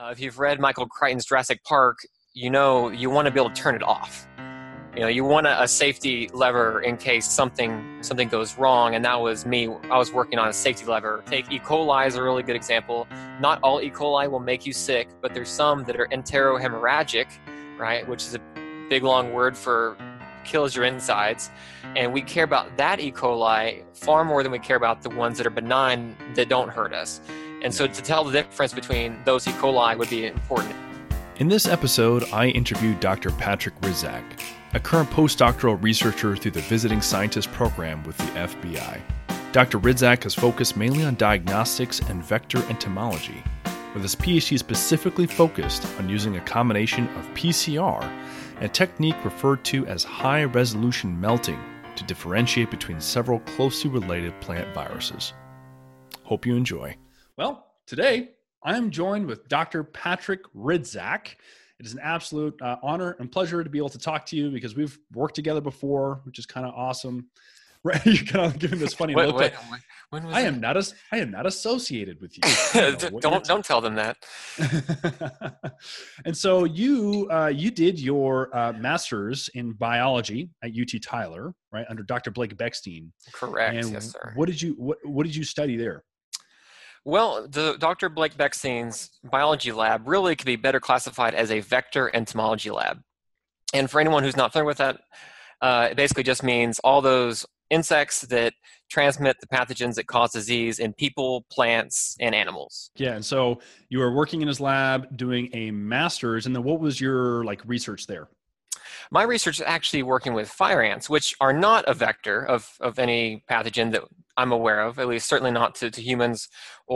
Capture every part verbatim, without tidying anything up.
Uh, if you've read Michael Crichton's Jurassic Park, you know you want to be able to turn it off. You know, you want a, a safety lever in case something something goes wrong, and that was me. I was working on a safety lever. Take E. coli as a really good example. Not all E. coli will make you sick, but there's some that are enterohemorrhagic, right, which is a big long word for kills your insides. And we care about that E. coli far more than we care about the ones that are benign that don't hurt us. And so to tell the difference between those E. coli would be important. In this episode, I interviewed Doctor Patrick Rydzak, a current postdoctoral researcher through the Visiting Scientist Program with the F B I. Doctor Rydzak has focused mainly on diagnostics and vector entomology, with his PhD specifically focused on using a combination of P C R and a technique referred to as high-resolution melting to differentiate between several closely related plant viruses. Hope you enjoy. Well, today I am joined with Doctor Patrick Rydzak. It is an absolute uh, honor and pleasure to be able to talk to you because we've worked together before, which is kind of awesome. Right? You're kind of giving this funny Wait, look. wait, Like, when was I that? am not as I am not associated with you. I don't know what don't you're don't tell them that. And so you uh, you did your uh, master's in biology at U T Tyler, right, under Doctor Blake Beckstein. Correct. And Yes, sir. what did you what what did you study there? Well, the Doctor Blake Beckstein's biology lab really could be better classified as a vector entomology lab. And for anyone who's not familiar with that, uh, it basically just means all those insects that transmit the pathogens that cause disease in people, plants, and animals. Yeah, and so you were working in his lab doing a master's, and then what was your like research there? My research is actually working with fire ants, which are not a vector of, of any pathogen that I'm aware of, at least certainly not to, to humans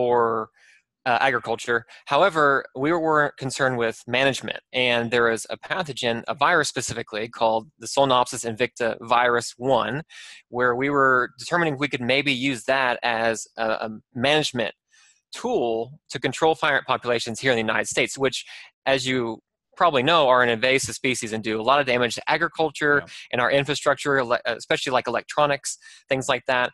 or uh, agriculture. However, we were concerned with management, and there is a pathogen, a virus specifically, called the Solenopsis invicta virus one, where we were determining if we could maybe use that as a, a management tool to control fire ant populations here in the United States, which, as you probably know, are an invasive species and do a lot of damage to agriculture Yeah. and our infrastructure, especially like electronics, things like that.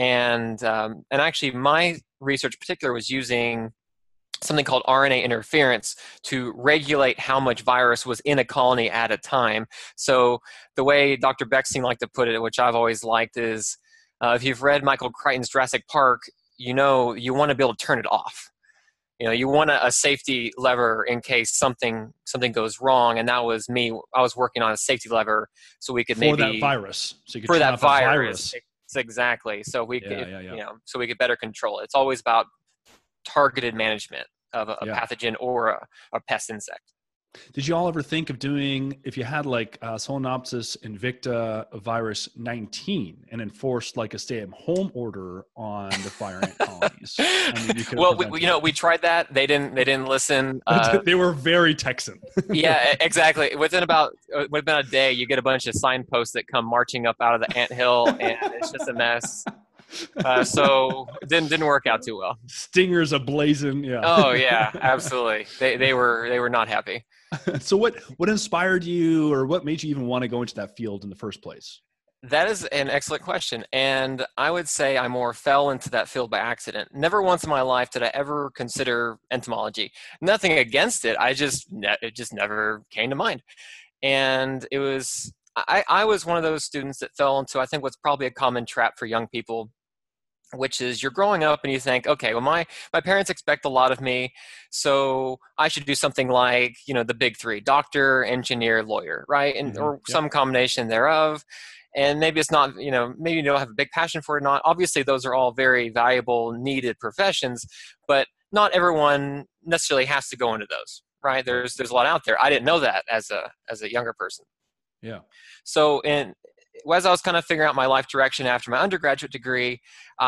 And um, and actually, my research in particular was using something called R N A interference to regulate how much virus was in a colony at a time. So the way Doctor Beckstein liked to put it, which I've always liked, is uh, if you've read Michael Crichton's Jurassic Park, you know you want to be able to turn it off. You know, you want a, a safety lever in case something something goes wrong, and that was me. I was working on a safety lever so we could For maybe that virus. So you could for turn that off the virus. Exactly. So we Yeah, could, yeah, yeah. you know, so we could better control it. It's always about targeted management of a, a Yeah. pathogen or a, a pest insect. Did you all ever think of doing, if you had like uh, Solenopsis invicta virus nineteen and enforced like a stay-at-home order on the fire ant colonies? I mean, you could have Well, we, prevented we- you know, we tried that. They didn't. They didn't listen. Uh, they were very Texan. yeah, e- exactly. Within about uh, within a day, you get a bunch of signposts that come marching up out of the anthill, and it's just a mess. Uh, so it didn't didn't work out too well. Stingers ablazing. Yeah. Oh yeah, absolutely. They they were they were not happy. So what what inspired you, or what made you even want to go into that field in the first place? That is an excellent question. And I would say I more fell into that field by accident. Never once in my life did I ever consider entomology. Nothing against it. I just, ne- it just never came to mind. And it was, I, I was one of those students that fell into, I think, what's probably a common trap for young people, which is you're growing up and you think, okay, well, my, my parents expect a lot of me, so I should do something like, you know, the big three: doctor, engineer, lawyer, right? And Mhm. or Yep. some combination thereof. And maybe it's not, you know, maybe you don't have a big passion for it or not. Obviously, those are all very valuable, needed professions, but not everyone necessarily has to go into those, right? There's there's a lot out there. I didn't know that as a as a younger person. Yeah. So in as I was kind of figuring out my life direction after my undergraduate degree,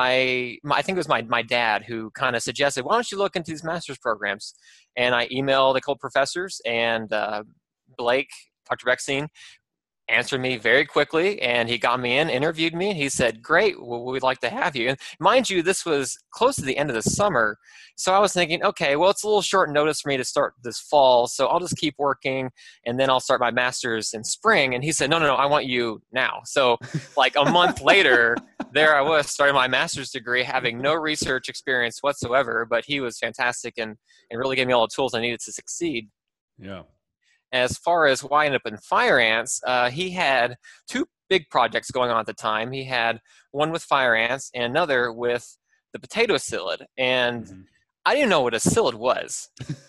I my, I think it was my my dad who kind of suggested, why don't you look into these master's programs? And I emailed a couple professors, and uh, Blake, Doctor Beckstein, answered me very quickly, and he got me in, interviewed me, and he said, great, well, we'd like to have you. And mind you, this was close to the end of the summer, so I was thinking, okay, well, it's a little short notice for me to start this fall, so I'll just keep working, and then I'll start my master's in spring. And he said, no, no, no, I want you now. So like a month later, there I was starting my master's degree, having no research experience whatsoever, but he was fantastic and, and really gave me all the tools I needed to succeed. Yeah. As far as why I ended up in Fire Ants, uh, he had two big projects going on at the time. He had one with fire ants and another with the potato psyllid. And mm-hmm. I didn't know what a psyllid was.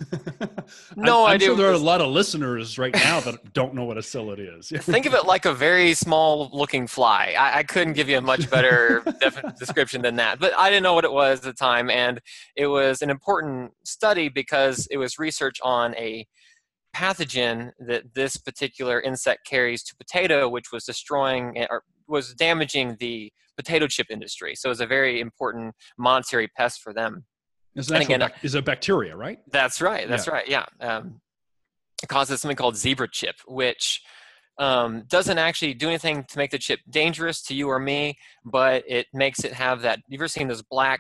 No I'm, I'm idea. sure there are a lot of listeners right now that don't know what a psyllid is. Think of it like a very small looking fly. I, I couldn't give you a much better def- description than that, but I didn't know what it was at the time. And it was an important study because it was research on a pathogen that this particular insect carries to potato, which was destroying or was damaging the potato chip industry. So it was a very important monetary pest for them. It's an actual, again, is a bacteria, right? That's right. That's yeah. right. Yeah. Um, it causes something called zebra chip, which um, doesn't actually do anything to make the chip dangerous to you or me, but it makes it have that. You've ever seen those black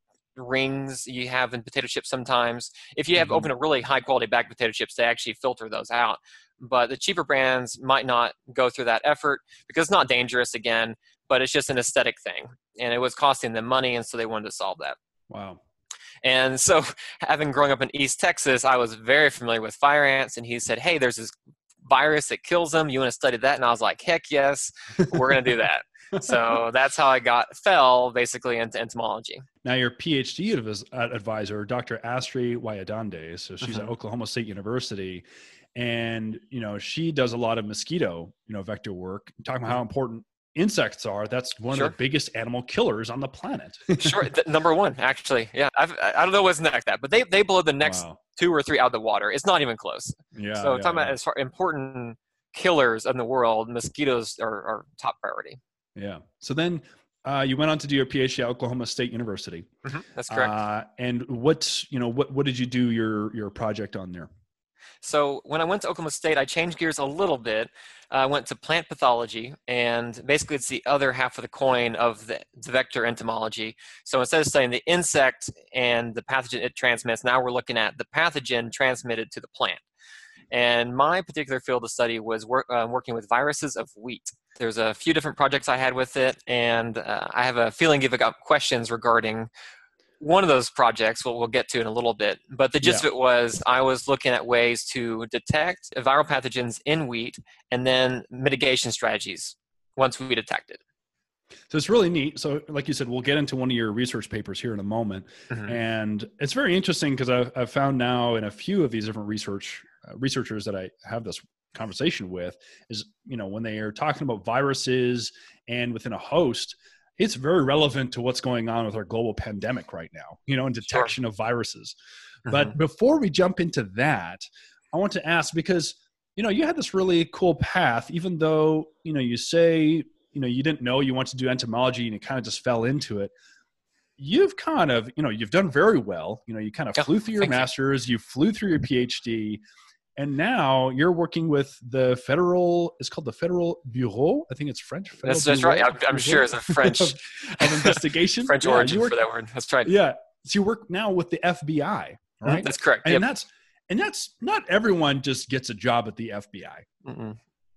rings you have in potato chips sometimes? If you have mm-hmm. open a really high quality bag of potato chips, they actually filter those out. But the cheaper brands might not go through that effort because it's not dangerous again, but it's just an aesthetic thing. And it was costing them money, and so they wanted to solve that. Wow. And so having grown up in East Texas, I was very familiar with fire ants, and he said, hey, there's this virus that kills them. You want to study that? And I was like, heck yes, we're going to do that. So that's how I got fell basically into entomology. Now your PhD advis- advisor, Doctor Astri Wayadande, so she's mm-hmm. at Oklahoma State University, and you know she does a lot of mosquito, you know, vector work. Talking about how important insects are. That's one sure. of the biggest animal killers on the planet. Sure, the, number one actually. Yeah, I've, I don't know what's next that, but they they blow the next wow. two or three out of the water. It's not even close. Yeah. So yeah, talking yeah. about as far important killers in the world, mosquitoes are, are top priority. Yeah. So then uh, you went on to do your PhD at Oklahoma State University. Mm-hmm. That's correct. Uh, and what, you know, what, what did you do your, your project on there? So when I went to Oklahoma State, I changed gears a little bit. I went to plant pathology, and basically it's the other half of the coin of the, the vector entomology. So instead of studying the insect and the pathogen it transmits, now we're looking at the pathogen transmitted to the plant. And my particular field of study was work, uh, working with viruses of wheat. There's a few different projects I had with it, and uh, I have a feeling you've got questions regarding one of those projects, what we'll get to in a little bit. But the gist yeah. of it was I was looking at ways to detect viral pathogens in wheat and then mitigation strategies once we detect it. So it's really neat. So like you said, we'll get into one of your research papers here in a moment. Mm-hmm. And it's very interesting because I've, I've found now in a few of these different research uh, researchers that I have this conversation with is, you know, when they are talking about viruses and within a host, it's very relevant to what's going on with our global pandemic right now, you know, and detection sure. of viruses. Mm-hmm. But before we jump into that, I want to ask, because, you know, you had this really cool path, even though, you know, you say, you know, you didn't know you wanted to do entomology and you kind of just fell into it. You've kind of, you know, you've done very well. You know, you kind of oh, flew through your master's, you. you flew through your PhD, and now you're working with the federal, it's called the Federal Bureau. I think it's French. Federal that's, that's right. I'm, I'm sure it's a French. of, of investigation. French yeah, origin work, for that word. That's right. Yeah. So you work now with the F B I, right? Mm, that's correct. And yep. that's, and that's not everyone just gets a job at the F B I. Mm-mm.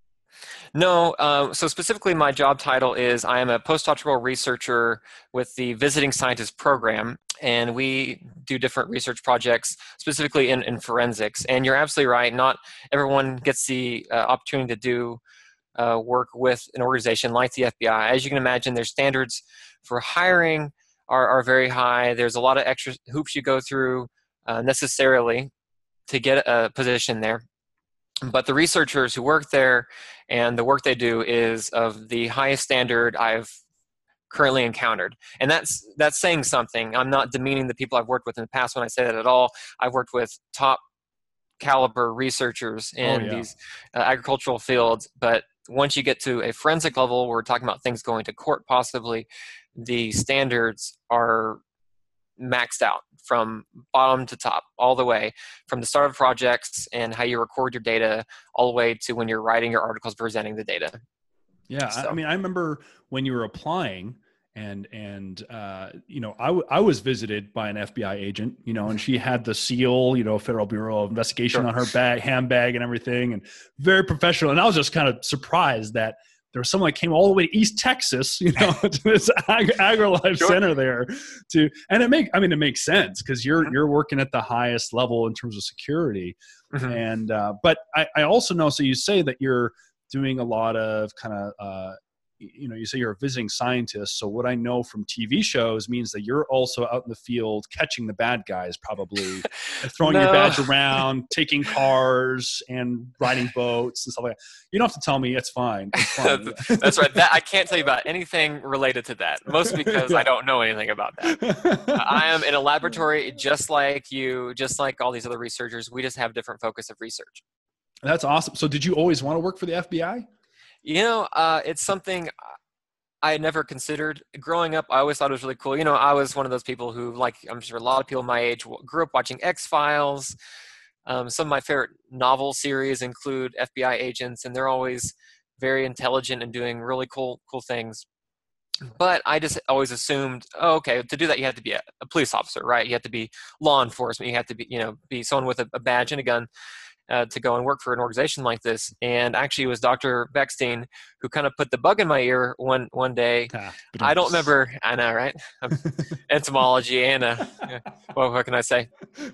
No, um, so specifically my job title is I am a postdoctoral researcher with the Visiting Scientist Program, and we do different research projects specifically in, in forensics. And you're absolutely right, not everyone gets the uh, opportunity to do uh, work with an organization like the F B I. As you can imagine, their standards for hiring are, are very high. There's a lot of extra hoops you go through uh, necessarily to get a position there. But the researchers who work there and the work they do is of the highest standard I've currently encountered. And that's that's saying something. I'm not demeaning the people I've worked with in the past when I say that at all. I've worked with top caliber researchers in oh, yeah. these uh, agricultural fields. But once you get to a forensic level, we're talking about things going to court possibly, the standards are maxed out from bottom to top, all the way from the start of projects and how you record your data, all the way to when you're writing your articles, presenting the data. Yeah, So. I mean, I remember when you were applying, and and uh, you know, I, w- I was visited by an F B I agent, you know, and she had the seal, you know, Federal Bureau of Investigation Sure. on her bag, handbag, and everything, and very professional. And I was just kind of surprised that there was someone that came all the way to East Texas, you know, to this Ag- AgriLife Sure. center there to, and it make, I mean, it makes sense because you're, Mm-hmm. you're working at the highest level in terms of security. Mm-hmm. And, uh, but I, I also know, so you say that you're doing a lot of kind of, uh, you know, you say you're a visiting scientist. So what I know from T V shows means that you're also out in the field catching the bad guys, probably, and throwing No. your badge around, taking cars and riding boats and stuff like that. You don't have to tell me. It's fine. It's fine. That's right. That I can't tell you about anything related to that, mostly because Yeah. I don't know anything about that. I am in a laboratory just like you, just like all these other researchers. We just have different focus of research. That's awesome. So did you always want to work for the F B I? You know, uh, it's something I had never considered. Growing up, I always thought it was really cool. You know, I was one of those people who, like I'm sure a lot of people my age, grew up watching X-Files. Um, some of my favorite novel series include F B I agents, and they're always very intelligent and doing really cool, cool things. But I just always assumed, oh, okay, to do that you have to be a, a police officer, right? You have to be law enforcement. You have to be, you know, be someone with a, a badge and a gun. Uh, to go and work for an organization like this. And actually it was Doctor Beckstein who kind of put the bug in my ear one one day. Ah, I don't remember, I know, right? Entomology and, uh, well, what can I say?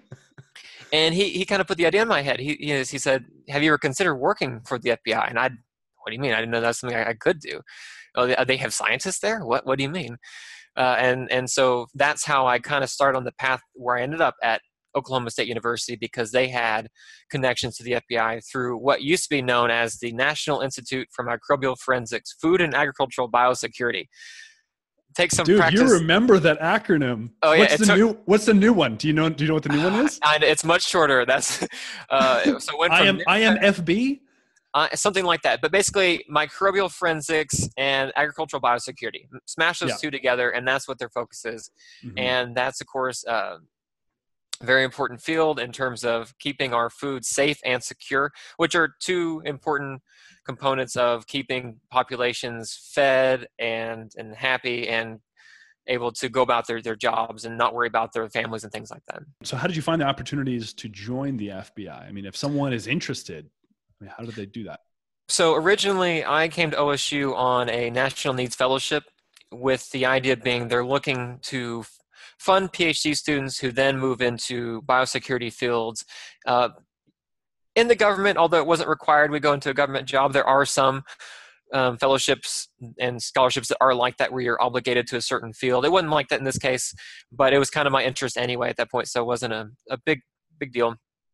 And he, he kind of put the idea in my head. He, he, he said, have you ever considered working for the F B I? And I, what do you mean? I didn't know that's something I, I could do. Oh, they, they have scientists there? What, what do you mean? Uh, and, and so that's how I kind of started on the path where I ended up at Oklahoma State University, because they had connections to the F B I through what used to be known as the National Institute for Microbial Forensics, Food and Agricultural Biosecurity. Take some Dude, practice. You remember that acronym? Oh yeah. What's the took, new? What's the new one? Do you know? Do you know what the new one is? And it's much shorter. That's uh, so went from I am I am F B. Uh, something like that. But basically, microbial forensics and agricultural biosecurity. Smash those yeah. two together, and that's what their focus is. Mm-hmm. And that's, of course, uh, very important field in terms of keeping our food safe and secure, which are two important components of keeping populations fed and, and happy and able to go about their, their jobs and not worry about their families and things like that. So how did you find the opportunities to join the F B I? I mean, if someone is interested, I mean, how did they do that? So originally I came to O S U on a National Needs Fellowship, with the idea being they're looking to fund PhD students who then move into biosecurity fields. Uh, in the government, although it wasn't required we go into a government job, there are some um, fellowships and scholarships that are like that, where you're obligated to a certain field. It wasn't like that in this case, but it was kind of my interest anyway at that point, so it wasn't a, a big, big deal.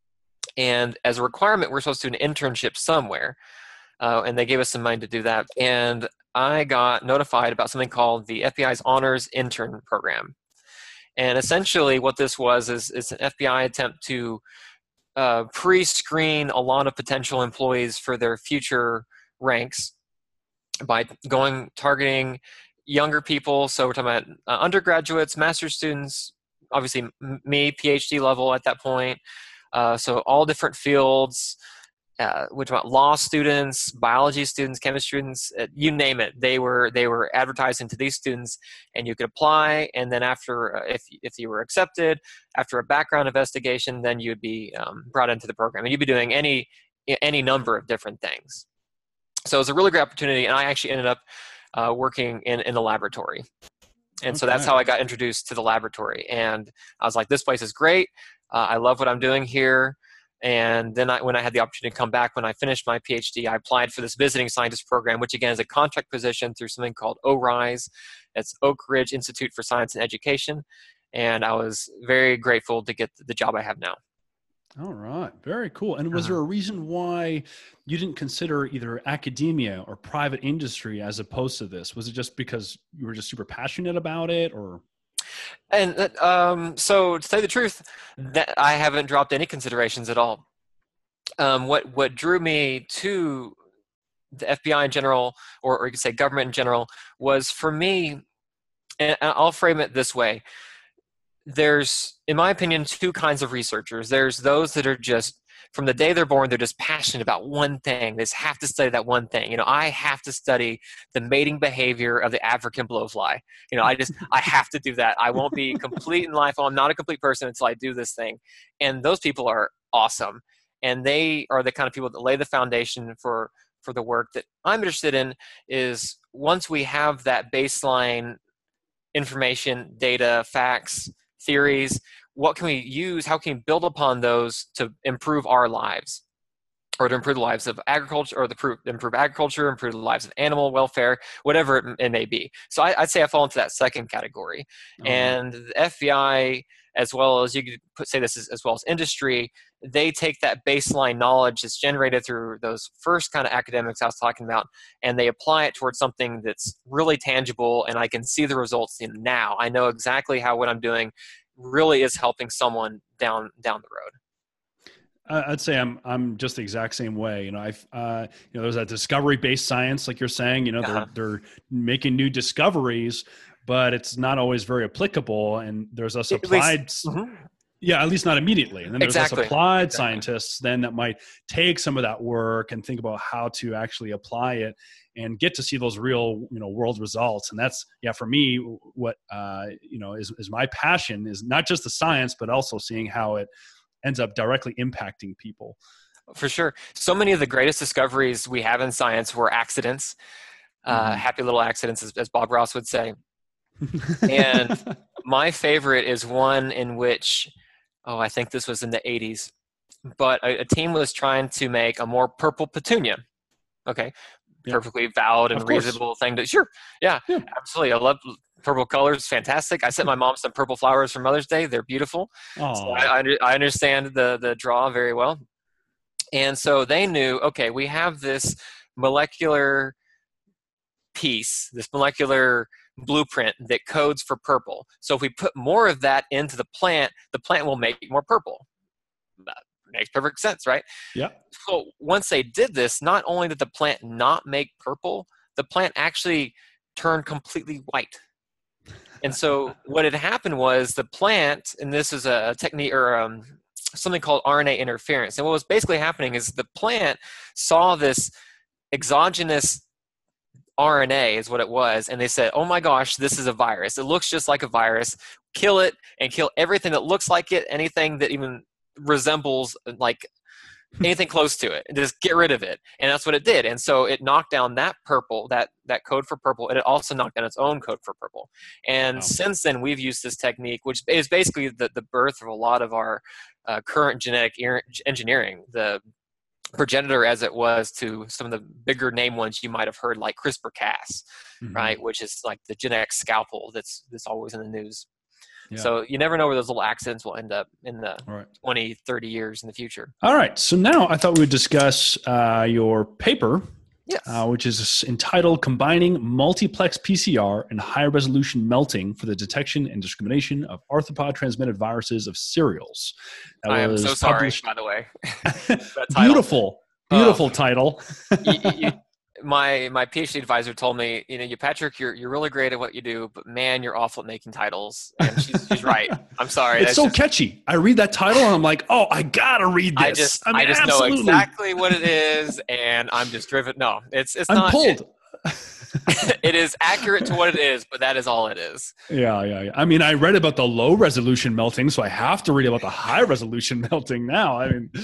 And as a requirement, we're supposed to do an internship somewhere, uh, and they gave us some money to do that. And I got notified about something called the F B I's Honors Intern Program. And essentially what this was is, is an F B I attempt to uh, pre-screen a lot of potential employees for their future ranks by going targeting younger people. So we're talking about uh, undergraduates, master's students, obviously m- me, PhD level at that point. Uh, so all different fields. Uh, which about law students, biology students, chemistry students, uh, you name it. They were they were advertising to these students, and you could apply. And then after, uh, if if you were accepted, after a background investigation, then you'd be um, brought into the program, and you'd be doing any any number of different things. So it was a really great opportunity, and I actually ended up uh, working in in the laboratory. And okay. So that's how I got introduced to the laboratory. And I was like, this place is great. Uh, I love what I'm doing here. And then I, when I had the opportunity to come back, when I finished my PhD, I applied for this visiting scientist program, which again is a contract position through something called O RISE. It's Oak Ridge Institute for Science and Education. And I was very grateful to get the job I have now. All right. Very cool. And was uh-huh. there a reason why you didn't consider either academia or private industry as opposed to this? Was it just because you were just super passionate about it, or? And um, so to tell you the truth, that I haven't dropped any considerations at all. Um, what, what drew me to the F B I in general, or, or you could say government in general, was for me, and I'll frame it this way. there's, in my opinion, two kinds of researchers. There's those that are just, from the day they're born, they're just passionate about one thing. They just have to study that one thing. You know, I have to study the mating behavior of the African blowfly. You know, I just, I have to do that. I won't be complete in life. I'm not a complete person until I do this thing. And those people are awesome. And they are the kind of people that lay the foundation for, for the work that I'm interested in. Is once we have that baseline information, data, facts, theories, what can we use? How can we build upon those to improve our lives, or to improve the lives of agriculture, or the improve agriculture, improve the lives of animal welfare, whatever it, it may be. So I, I'd say I fall into that second category. Oh. And the F B I, as well as, you could put, say this as, as well as industry, they take that baseline knowledge that's generated through those first kind of academics I was talking about, and they apply it towards something that's really tangible, and I can see the results in now. I know exactly how what I'm doing really is helping someone down down the road. I'd say I'm I'm just the exact same way. You know, I've uh, you know, there's that discovery-based science, like you're saying. You know, uh-huh. they're they're making new discoveries, but it's not always very applicable. And there's us applied, least, mm-hmm. yeah, at least not immediately. And then there's exactly. us applied exactly. scientists then that might take some of that work and think about how to actually apply it and get to see those real, you know, world results. And that's, yeah, for me, what uh, you know is is my passion is not just the science, but also seeing how it ends up directly impacting people. For sure. So many of the greatest discoveries we have in science were accidents, mm-hmm. uh, happy little accidents, as, as Bob Ross would say. And my favorite is one in which, oh, I think this was in the eighties, but a, a team was trying to make a more purple petunia. Okay. Yeah. Perfectly valid and reasonable thing to, sure. Yeah, yeah, absolutely. I love purple colors. Fantastic. I sent my mom some purple flowers for Mother's Day. They're beautiful. So I, I understand the, the draw very well. And so they knew, okay, we have this molecular piece, this molecular blueprint that codes for purple. So if we put more of that into the plant, the plant will make more purple. That makes perfect sense, right? Yeah. So once they did this, not only did the plant not make purple, the plant actually turned completely white. And so what had happened was the plant, and this is a technique or um, something called R N A interference. And what was basically happening is the plant saw this exogenous R N A is what it was, and they said, oh my gosh, this is a virus. It looks just like a virus. Kill it and kill everything that looks like it, anything that even resembles like anything close to it, and just get rid of it. And that's what it did. And so it knocked down that purple, that that code for purple, and it also knocked down its own code for purple. And wow. Since then, we've used this technique, which is basically the, the birth of a lot of our uh, current genetic engineering, the progenitor as it was to some of the bigger name ones you might have heard, like CRISPR Cas, mm-hmm. right, which is like the genetic scalpel that's that's always in the news. Yeah. So you never know where those little accidents will end up in the right. twenty, thirty years in the future. All right. So now I thought we would discuss uh, your paper, yes. uh, which is entitled Combining Multiplex P C R and High Resolution Melting for the Detection and Discrimination of Arthropod-Transmitted Viruses of Cereals. That I am so sorry, by the way. Beautiful. Beautiful uh, title. you, you, my my PhD advisor told me, you know, you Patrick, you're you're really great at what you do, but man, you're awful at making titles. And she's she's right. I'm sorry. It's That's so just, catchy. I read that title and I'm like, oh, I gotta read this. I just I, mean, I just absolutely. know exactly what it is, and I'm just driven. No, it's it's I'm not. pulled. It, it is accurate to what it is, but that is all it is. Yeah, yeah, yeah. I mean, I read about the low resolution melting, so I have to read about the high resolution melting now. I mean,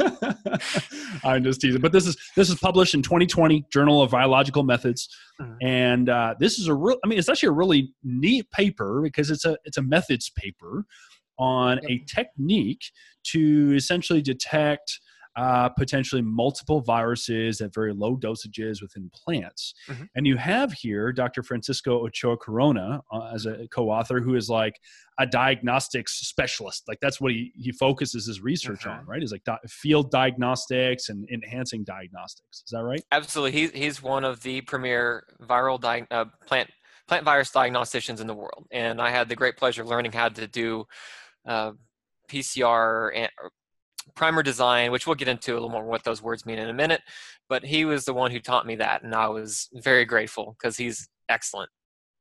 I'm just teasing. But this is this is published in twenty twenty, Journal of Biological Methods, mm-hmm. and uh, this is a real. I mean, it's actually a really neat paper because it's a it's a methods paper on yep. a technique to essentially detect Uh, potentially multiple viruses at very low dosages within plants. Mm-hmm. And you have here Doctor Francisco Ochoa Corona uh, as a co-author who is like a diagnostics specialist. Like that's what he, he focuses his research mm-hmm. on, right? Is like di- field diagnostics and enhancing diagnostics. Is that right? Absolutely. He's, he's one of the premier viral di- uh, plant, plant virus diagnosticians in the world. And I had the great pleasure of learning how to do uh, P C R and primer design, which we'll get into a little more what those words mean in a minute, but he was the one who taught me that, and I was very grateful because he's excellent.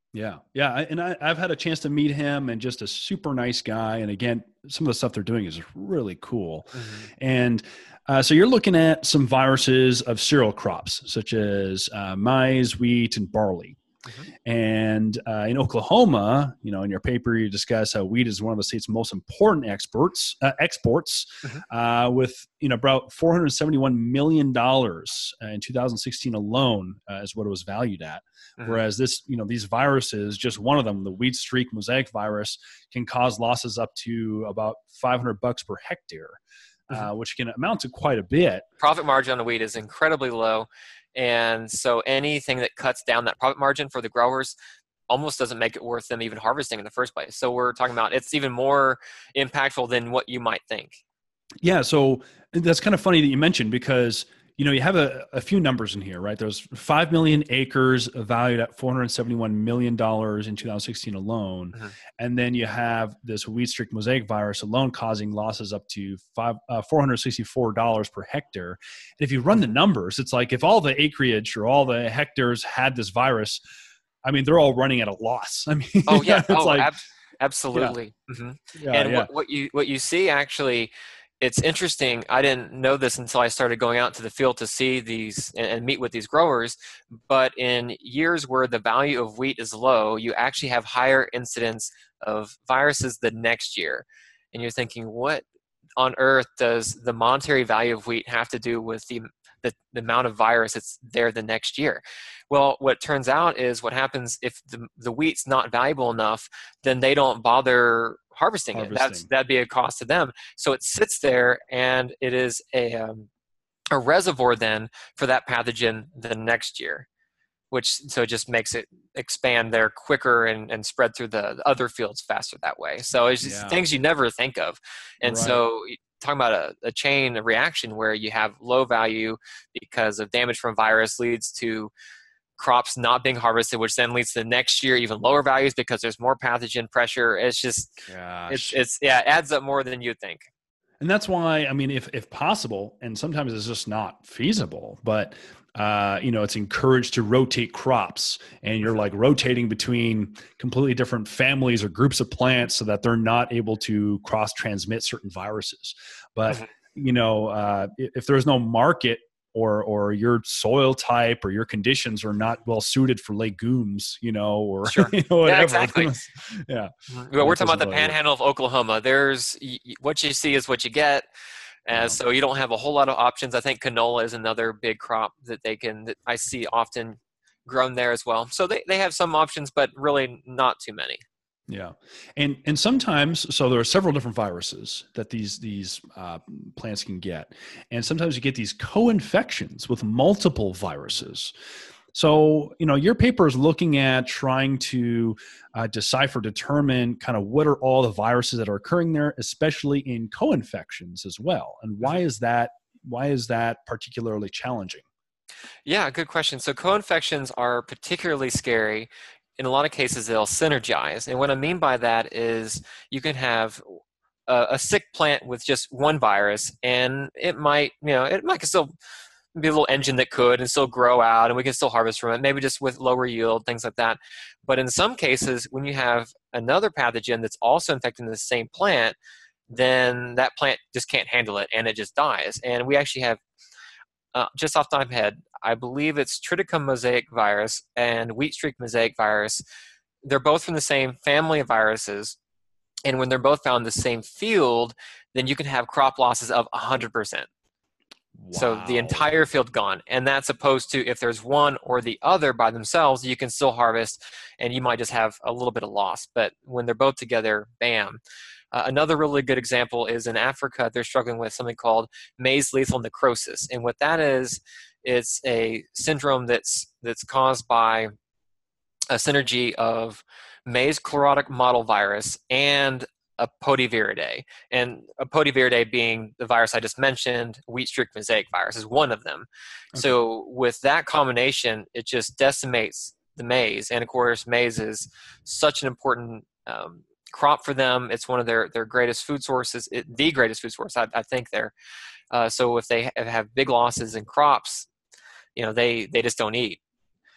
Yeah. Yeah. I- And I, I've had a chance to meet him, and just a super nice guy. And again, some of the stuff they're doing is really cool. Hmm. And uh, so you're looking at some viruses of cereal crops, such as uh, maize, wheat, and barley. Hmm. And uh, in Oklahoma, you know, in your paper, you discuss how wheat is one of the state's most important exports, uh, exports, Hmm. uh, with you know about four hundred seventy-one million dollars in two thousand sixteen alone, uh, is what it was valued at. Hmm. Whereas this, you know, these viruses, just one of them, the wheat streak mosaic virus, can cause losses up to about five hundred bucks per hectare, Hmm. uh, which can amount to quite a bit. Profit margin on the wheat is incredibly low. And so anything that cuts down that profit margin for the growers almost doesn't make it worth them even harvesting in the first place. So we're talking about it's even more impactful than what you might think. Yeah, so that's kind of funny that you mentioned, because you know you have a, a few numbers in here, right? There's five million acres valued at four hundred seventy-one million dollars in two thousand sixteen alone, Hmm. and then you have this wheat streak mosaic virus alone causing losses up to five uh, four hundred sixty-four dollars per hectare. And if you run the Hmm. numbers, it's like if all the acreage or all the hectares had this virus, I mean, they're all running at a loss. I mean, Oh yeah. it's Oh, like, ab- yeah, absolutely. Hmm. yeah, And yeah, what, what you what you see actually, it's interesting. I didn't know this until I started going out to the field to see these and, and meet with these growers. But in years where the value of wheat is low, you actually have higher incidence of viruses the next year. And you're thinking, what on earth does the monetary value of wheat have to do with the the, the amount of virus that's there the next year? Well, what turns out is what happens if the, the wheat's not valuable enough, then they don't bother harvesting it. That's harvesting. that'd be a cost to them. So it sits there, and it is a um, a reservoir then for that pathogen the next year, which so it just makes it expand there quicker and, and spread through the, the other fields faster that way. So it's just Yeah, things you never think of. And right. so talking about a, a chain reaction where you have low value because of damage from virus leads to crops not being harvested, which then leads to the next year even lower values because there's more pathogen pressure. It's just it's Gosh. it's yeah, it adds up more than you'd think. And that's why, I mean, if if possible, and sometimes it's just not feasible, but uh, you know, it's encouraged to rotate crops, and you're like rotating between completely different families or groups of plants so that they're not able to cross transmit certain viruses. But Mhm. you know, uh, if, if there's no market, or or your soil type or your conditions are not well suited for legumes, you know, or Sure. you know, Yeah, whatever, exactly. yeah, Mhm. uh, Well, we're it talking about doesn't the really work. panhandle of Oklahoma. There's y- y- what you see is what you get. Uh, Yeah. so you don't have a whole lot of options. I think canola is another big crop that they can that I see often grown there as well. So they, they have some options, but really not too many. Yeah, and and sometimes, so there are several different viruses that these these uh, plants can get, and sometimes you get these co-infections with multiple viruses. So you know your paper is looking at trying to uh, decipher, determine kind of what are all the viruses that are occurring there, especially in co-infections as well, and why Mhm. is that? Why is that particularly challenging? Yeah, good question. So co-infections are particularly scary. In a lot of cases, they'll synergize. And what I mean by that is you can have a, a sick plant with just one virus, and it might, you know, it might still be a little engine that could and still grow out, and we can still harvest from it, maybe just with lower yield, things like that. But in some cases, when you have another pathogen that's also infecting the same plant, then that plant just can't handle it and it just dies. And we actually have, uh, just off the top of my head, I believe it's Triticum mosaic virus and wheat streak mosaic virus. They're both from the same family of viruses. And when they're both found in the same field, then you can have crop losses of one hundred percent. So the Wow. entire field gone. And that's opposed to if there's one or the other by themselves, you can still harvest and you might just have a little bit of loss. But when they're both together, bam. Uh, another really good example is in Africa, they're struggling with something called maize lethal necrosis. And what that is, it's a syndrome that's that's caused by a synergy of maize chlorotic mottle virus and a potiviridae. And a potiviridae being the virus I just mentioned, wheat streak mosaic virus is one of them. Okay. So with that combination, it just decimates the maize. And of course, maize is such an important um, crop for them. It's one of their, their greatest food sources, it, the greatest food source, I, I think there. Uh, so if they have big losses in crops, you know, they, they just don't eat.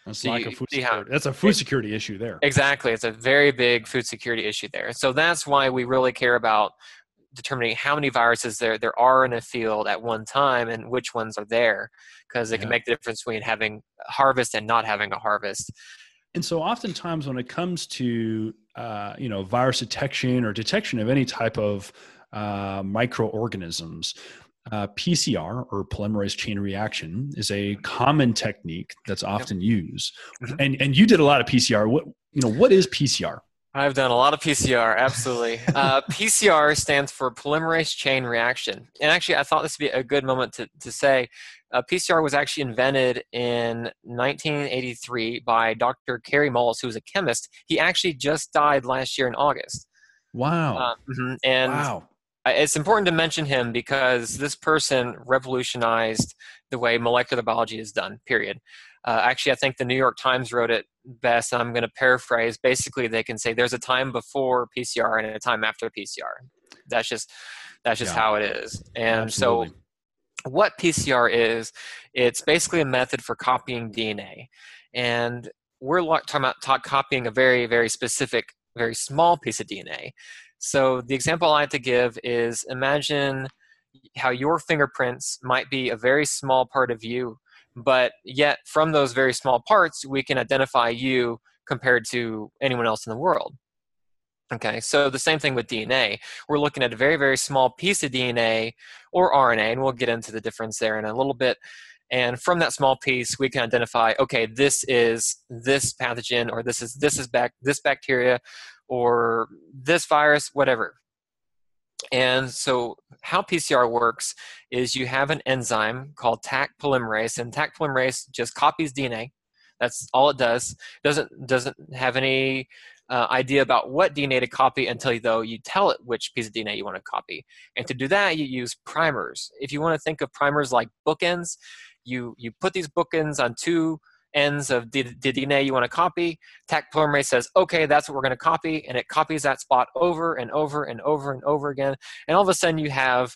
That's So lack you of food see how security. That's a food it, security issue there. exactly, it's a very big food security issue there. So that's why we really care about determining how many viruses there there are in a field at one time and which ones are there, because it can Yeah. make the difference between having a harvest and not having a harvest. And so oftentimes when it comes to, uh, you know, virus detection or detection of any type of uh, microorganisms, uh, P C R or polymerase chain reaction is a common technique that's often yep. used. Mm-hmm. And and you did a lot of P C R. What, you know, what is P C R? I've done a lot of P C R, absolutely. uh, P C R stands for polymerase chain reaction. And actually, I thought this would be a good moment to, to say uh, P C R was actually invented in nineteen eighty-three by Doctor Kary Mullis, who was a chemist. He actually just died last year in August. Wow. Uh, mm-hmm. And wow. It's important to mention him because this person revolutionized the way molecular biology is done, period. Uh, actually, I think the New York Times wrote it best, and I'm going to paraphrase. Basically, they can say there's a time before P C R and a time after P C R. That's just that's just yeah. how it is. And Absolutely. So what P C R is, it's basically a method for copying D N A. And we're talking about talk, copying a very, very specific, very small piece of D N A. So the example I like to give is imagine how your fingerprints might be a very small part of you, but yet from those very small parts, we can identify you compared to anyone else in the world. Okay, so the same thing with D N A. We're looking at a very, very small piece of D N A or R N A, and we'll get into the difference there in a little bit. And from that small piece, we can identify, okay, this is this pathogen, or this is this is bac- this bacteria, or this virus, whatever. And so how P C R works is you have an enzyme called Taq polymerase, and Taq polymerase just copies D N A. That's all it does. Doesn't doesn't have any uh, idea about what D N A to copy until though you tell it which piece of D N A you want to copy. And to do that, you use primers. If you want to think of primers like bookends, you you put these bookends on two ends of the, the D N A you want to copy. Taq polymerase says, okay, that's what we're going to copy, and it copies that spot over and over and over and over again. And all of a sudden you have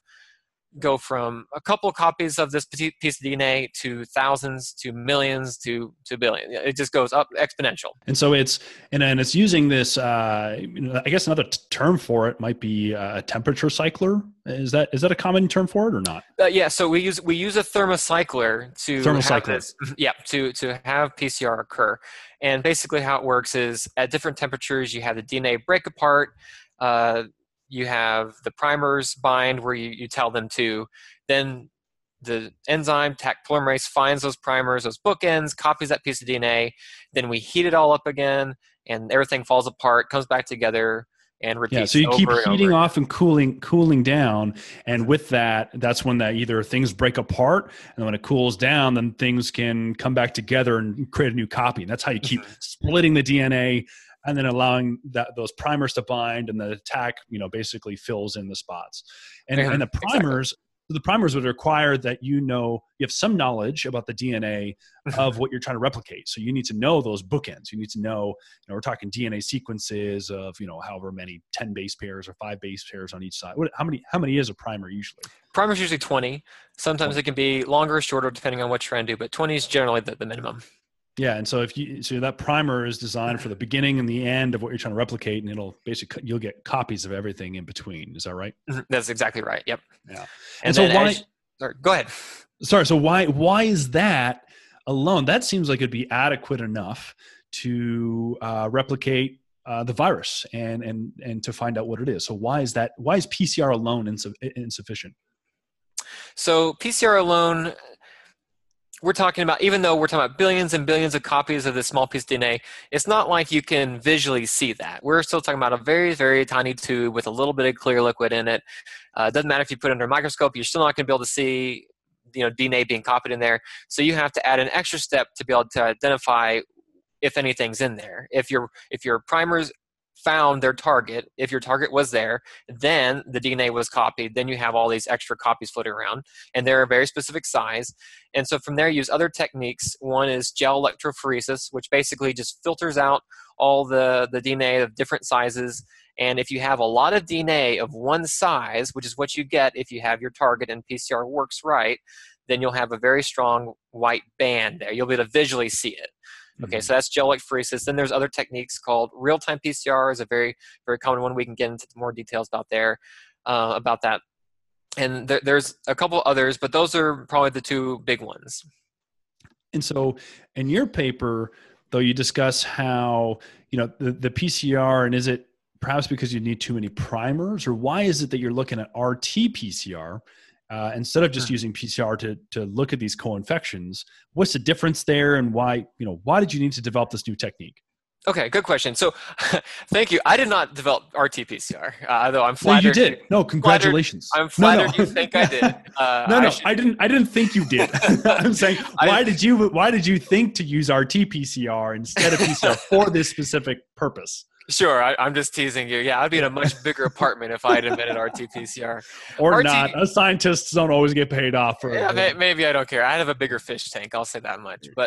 go from a couple of copies of this piece of D N A to thousands to millions to to billions. It just goes up exponential. And so it's and and it's using this. Uh, you know, I guess another t- term for it might be a temperature cycler. Is that is that a common term for it or not? Uh, yeah. So we use we use a thermocycler to thermocycler. have this, yeah to to have P C R occur. And basically how it works is at different temperatures you have the D N A break apart. Uh, You have the primers bind where you, you tell them to. Then the enzyme, Taq polymerase, finds those primers, those bookends, copies that piece of D N A. Then we heat it all up again, and everything falls apart, comes back together, and repeats. Yeah, so you keep heating over. off and cooling, cooling down, and with that, that's when that either things break apart, and when it cools down, then things can come back together and create a new copy. And that's how you keep mm-hmm. splitting the D N A. And then allowing that those primers to bind, and the Taq, you know, basically fills in the spots. And, mm-hmm. and the primers, exactly. the primers would require that you know you have some knowledge about the D N A of what you're trying to replicate. So you need to know those bookends. You need to know, you know, we're talking D N A sequences of, you know, however many ten base pairs or five base pairs on each side. What, how many? How many is a primer usually? Primer is usually twenty. Sometimes it can be longer or shorter depending on what you're trying to do, but twenty is generally the, the minimum. Yeah, and so if you so that primer is designed for the beginning and the end of what you're trying to replicate, and it'll basically you'll get copies of everything in between. Is that right? That's exactly right. Yep. Yeah. And, and so why? As, sorry, go ahead. Sorry. So why why is that alone? That seems like it'd be adequate enough to uh, replicate uh, the virus and and and to find out what it is. So why is that? Why is P C R alone insu- insufficient? So P C R alone. We're talking about, even though we're talking about billions and billions of copies of this small piece of D N A, it's not like you can visually see that. We're still talking about a very, very tiny tube with a little bit of clear liquid in it. Uh, it doesn't matter if you put it under a microscope, you're still not going to be able to see, you know, D N A being copied in there. So you have to add an extra step to be able to identify if anything's in there. If your if your primers found their target, if your target was there, then the D N A was copied, then you have all these extra copies floating around, and they're a very specific size. And so from there, you use other techniques. One is gel electrophoresis, which basically just filters out all the, the D N A of different sizes. And if you have a lot of D N A of one size, which is what you get if you have your target and P C R works right, then you'll have a very strong white band there. You'll be able to visually see it. Okay, Mhm. so that's gel electrophoresis. Then there's other techniques called real-time P C R is a very, very common one. We can get into more details about there, uh, about that. And there, there's a couple others, but those are probably the two big ones. And so in your paper, though, you discuss how, you know, the, the P C R, and is it perhaps because you need too many primers, or why is it that you're looking at R T P C R uh, instead of just Hmm. using P C R to, to look at these co-infections? What's the difference there, and why, you know, why did you need to develop this new technique? Okay, good question. So thank you. I did not develop R T P C R, uh, though I'm No, you flattered. You, did. No, flattered. congratulations. I'm No, no, flattered you think I did. Uh, no, I no. should. I didn't. I didn't think you did. I'm saying, I, why did you? Why did you think to use R T P C R instead of P C R for this specific purpose? Sure, I, I'm just teasing you. Yeah, I'd be in a much bigger apartment if I had invented R T P C R. Or R T, not. Us scientists don't always get paid off for. yeah, may, for maybe I don't care. I have a bigger fish tank. I'll say that much. But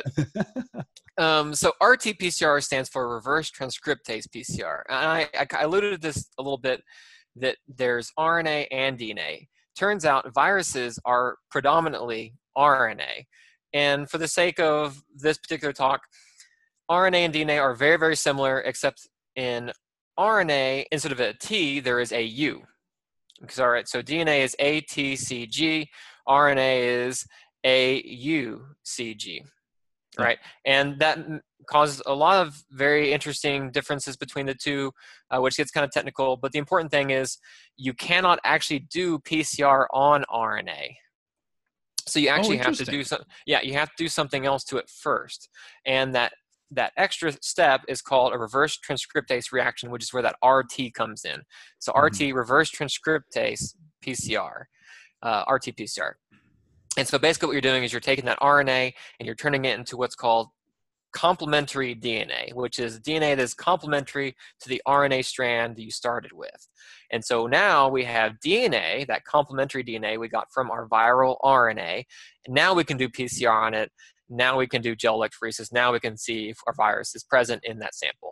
um, so R T P C R stands for reverse transcriptase P C R. And I, I, I alluded to this a little bit, that there's R N A and D N A. Turns out viruses are predominantly R N A. And for the sake of this particular talk, R N A and D N A are very, very similar, except in R N A, instead of a T, there is a U. Because, all right, so D N A is A T C G, R N A is A U C G, right? Yeah. And that causes a lot of very interesting differences between the two, uh, which gets kind of technical. But the important thing is you cannot actually do P C R on R N A. So you actually oh, have to do some, yeah, you have to do something else to it first. And that that extra step is called a reverse transcriptase reaction, which is where that R T comes in. So mm-hmm. R T, reverse transcriptase P C R, uh, R T P C R. And so basically what you're doing is you're taking that R N A and you're turning it into what's called complementary D N A, which is D N A that's complementary to the R N A strand that you started with. And so now we have D N A, that complementary D N A we got from our viral R N A, and now we can do P C R on it. Now we can do gel electrophoresis. Now we can see if our virus is present in that sample.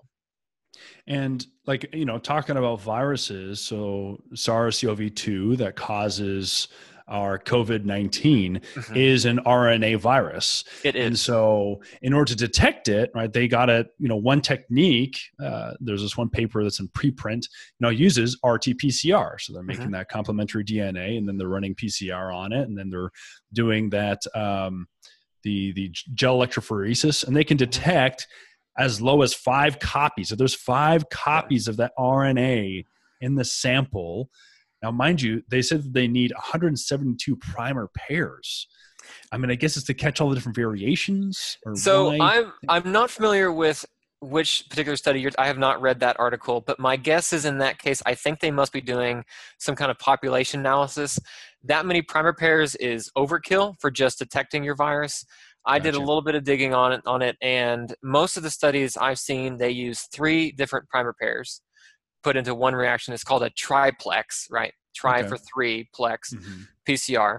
And like, you know, talking about viruses, so SARS C o V two that causes our COVID nineteen mm-hmm. is an R N A virus. It is. And so in order to detect it, right, they got a, you know, one technique, uh, there's this one paper that's in preprint, you know, uses R T P C R. So they're making mm-hmm. that complementary D N A, and then they're running P C R on it. And then they're doing that, um, the, the gel electrophoresis, and they can detect as low as five copies. So there's five copies of that R N A in the sample. Now, mind you, they said that they need one hundred seventy-two primer pairs. I mean, I guess it's to catch all the different variations. Or so why? I'm I'm not familiar with which particular study you're, I have not read that article, but my guess is in that case, I think they must be doing some kind of population analysis. That many primer pairs is overkill for just detecting your virus. I gotcha. did a little bit of digging on it, on it, and most of the studies I've seen, they use three different primer pairs put into one reaction. It's called a triplex, right? Tri okay. for three, plex, mm-hmm. P C R.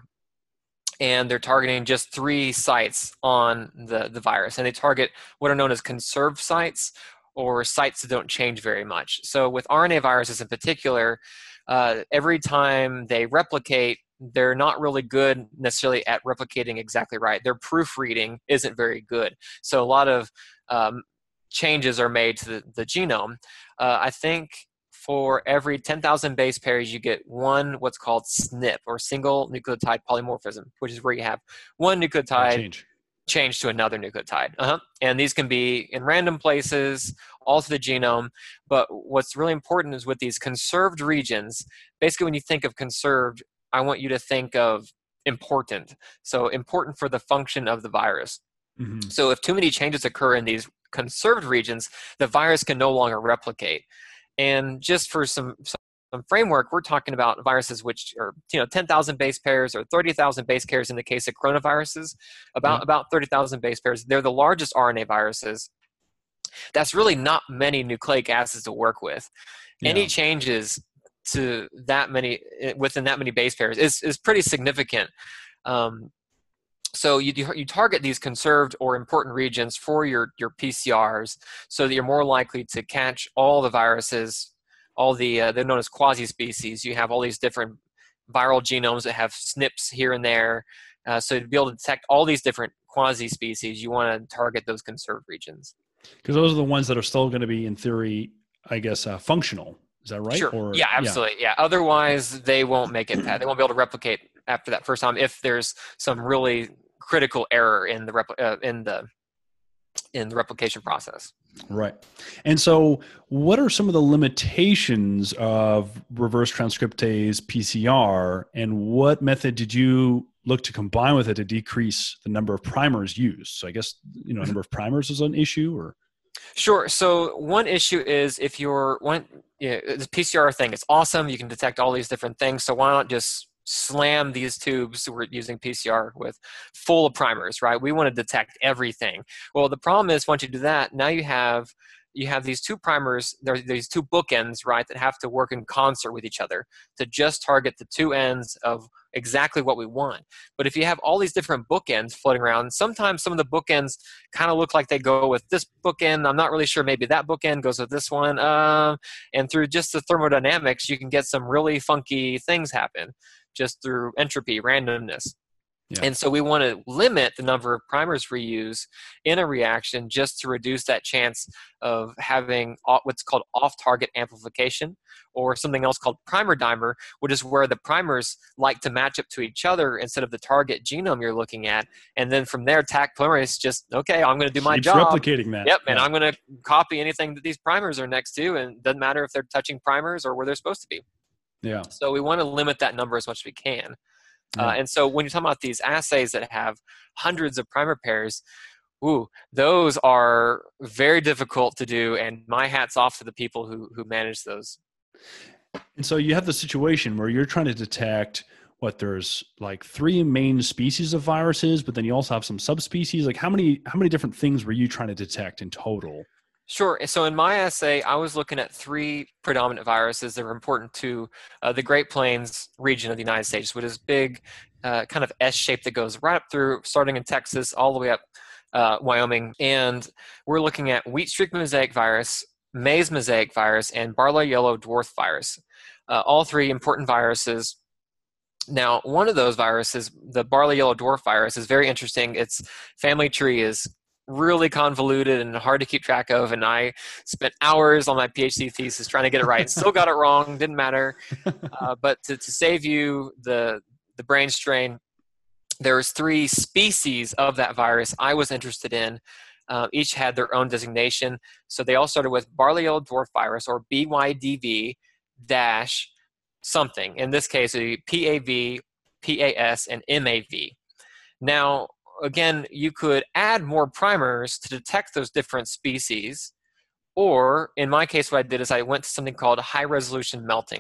And they're targeting just three sites on the, the virus. And they target what are known as conserved sites, or sites that don't change very much. So with R N A viruses in particular, uh, every time they replicate, they're not really good necessarily at replicating exactly right. Their proofreading isn't very good. So a lot of um, changes are made to the, the genome. Uh, I think for every ten thousand base pairs, you get one what's called S N P, or single nucleotide polymorphism, which is where you have one nucleotide change, change to another nucleotide. Uh-huh. And these can be in random places, all through the genome. But what's really important is with these conserved regions, basically when you think of conserved, I want you to think of important. So important for the function of the virus. Mm-hmm. So if too many changes occur in these conserved regions, the virus can no longer replicate. And just for some, some framework, we're talking about viruses which are, you know, ten thousand base pairs or thirty thousand base pairs in the case of coronaviruses, about, yeah. about thirty thousand base pairs. They're the largest R N A viruses. That's really not many nucleic acids to work with. Yeah. Any changes to that many, within that many base pairs is, is pretty significant. Um, So you, you target these conserved or important regions for your, your P C Rs so that you're more likely to catch all the viruses, all the, uh, they're known as quasi-species. You have all these different viral genomes that have S N Ps here and there, Uh, so to be able to detect all these different quasi-species, you want to target those conserved regions. Because those are the ones that are still going to be, in theory, I guess, uh, functional. Is that right? Sure. Or yeah, absolutely. Yeah. yeah. Otherwise, they won't make it. They won't be able to replicate after that first time if there's some really critical error in the repl- uh, in the in the replication process. Right. And so what are some of the limitations of reverse transcriptase P C R, and what method did you look to combine with it to decrease the number of primers used? So I guess, you know, number of primers is an issue, or? Sure. So one issue is if you're one, you know, the P C R thing, it's awesome. You can detect all these different things. So why not just slam these tubes we're using P C R with full of primers, right? We want to detect everything. Well, the problem is once you do that, now you have you have these two primers, there are these two bookends, right, that have to work in concert with each other to just target the two ends of exactly what we want. But if you have all these different bookends floating around, sometimes some of the bookends kind of look like they go with this bookend. I'm not really sure. Maybe that bookend goes with this one. Um, and through just the thermodynamics, you can get some really funky things happen just through entropy, randomness. Yeah. And so we want to limit the number of primers we use in a reaction just to reduce that chance of having what's called off-target amplification, or something else called primer dimer, which is where the primers like to match up to each other instead of the target genome you're looking at. And then from there, Taq polymerase just, okay, I'm going to do my Keeps job. replicating that. Yep, yeah. and I'm going to copy anything that these primers are next to, and it doesn't matter if they're touching primers or where they're supposed to be. Yeah. So we want to limit that number as much as we can. Yeah. Uh, and so when you're talking about these assays that have hundreds of primer pairs, ooh, those are very difficult to do, and my hat's off to the people who who manage those. And so you have the situation where you're trying to detect what there's like three main species of viruses, but then you also have some subspecies. Like how many how many different things were you trying to detect in total? Sure. So in my essay, I was looking at three predominant viruses that were important to uh, the Great Plains region of the United States, which is big, uh, kind of S shape that goes right up through, starting in Texas, all the way up uh, Wyoming. And we're looking at wheat streak mosaic virus, maize mosaic virus, and barley yellow dwarf virus. Uh, all three important viruses. Now, one of those viruses, the barley yellow dwarf virus, is very interesting. Its family tree is really convoluted and hard to keep track of, and I spent hours on my PhD thesis trying to get it right. Still got it wrong, didn't matter. Uh, but to, to save you the the brain strain, there was three species of that virus I was interested in. Uh, each had their own designation. So they all started with barley yellow dwarf virus, or B Y D V dash something. In this case, it would be P A V, P A S, and M A V. Now, again, you could add more primers to detect those different species, or in my case, what I did is I went to something called high resolution melting.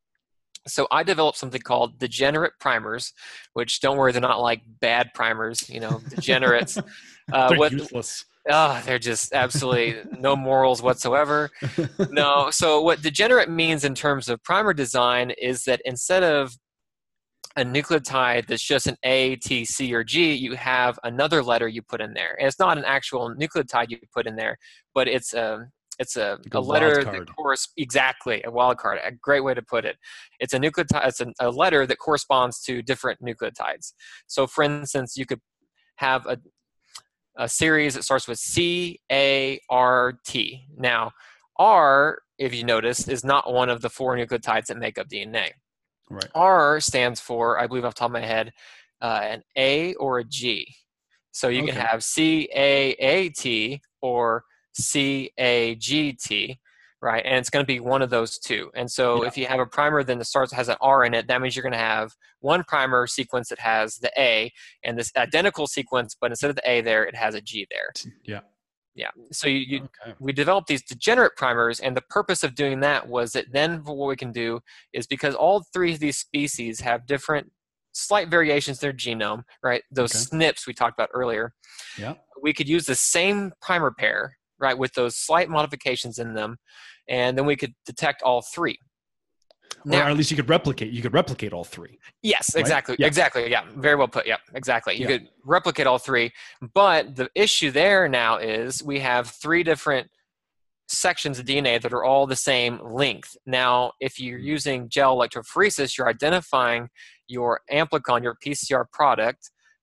So I developed something called degenerate primers, which, don't worry, they're not like bad primers, you know, degenerates. Uh, they're what, useless. Oh, they're just absolutely no morals whatsoever. No, so what degenerate means in terms of primer design is that instead of a nucleotide that's just an A, T, C, or G, you have another letter you put in there. And it's not an actual nucleotide you put in there, but it's a it's a, like a, a letter that corresponds exactly a wild card. A great way to put it. It's a nucleotide. It's a, a letter that corresponds to different nucleotides. So, for instance, you could have a a series that starts with C, A, R, T. Now, R, if you notice, is not one of the four nucleotides that make up D N A. Right. R stands for, I believe off the top of my head, uh, an A or a G. So you okay. can have C A A T or C A G T, right? And it's going to be one of those two. And so yeah. if you have a primer then that starts has an R in it, that means you're going to have one primer sequence that has the A and this identical sequence, but instead of the A there, it has a G there. Yeah. Yeah. So you, you okay. we developed these degenerate primers, and the purpose of doing that was that then what we can do is, because all three of these species have different slight variations in their genome, right? Those okay. S N Ps we talked about earlier. Yeah. We could use the same primer pair, right, with those slight modifications in them, and then we could detect all three. Now, or at least you could replicate. You could replicate all three. Yes, right? exactly. Yeah. Exactly. Yeah, very well put. Yeah, exactly. You yeah. could replicate all three. But the issue there now is we have three different sections of D N A that are all the same length. Now, if you're using gel electrophoresis, you're identifying your amplicon, your P C R product,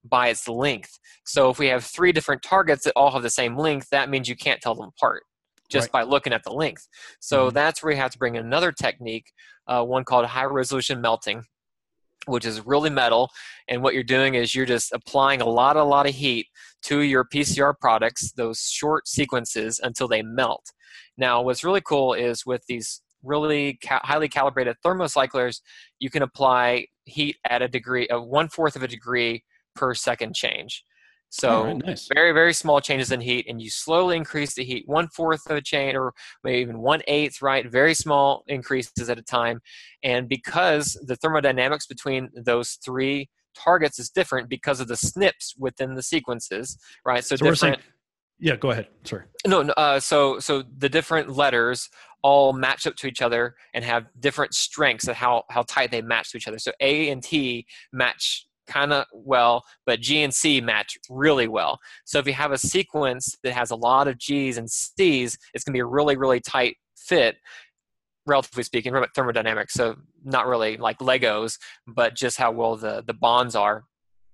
by its length. So if we have three different targets that all have the same length, that means you can't tell them apart just Right. by looking at the length. So Mhm. that's where you have to bring in another technique, uh, one called high resolution melting, which is really metal. And what you're doing is you're just applying a lot, a lot of heat to your P C R products, those short sequences, until they melt. Now, what's really cool is with these really ca- highly calibrated thermocyclers, you can apply heat at a degree of one fourth of a degree per second change. All right. So Nice. very, very small changes in heat, and you slowly increase the heat one fourth of a change, or maybe even one eighth, right? Very small increases at a time. And because the thermodynamics between those three targets is different because of the S N Ps within the sequences, right? So So we're saying, different. yeah, go ahead. Sorry. No, no uh, so so the different letters all match up to each other and have different strengths of how how tight they match to each other. So A and T match kind of well, but G and C match really well. So if you have a sequence that has a lot of G's and C's, it's going to be a really, really tight fit, relatively speaking, from thermodynamics. So not really like Legos, but just how well the, the bonds are.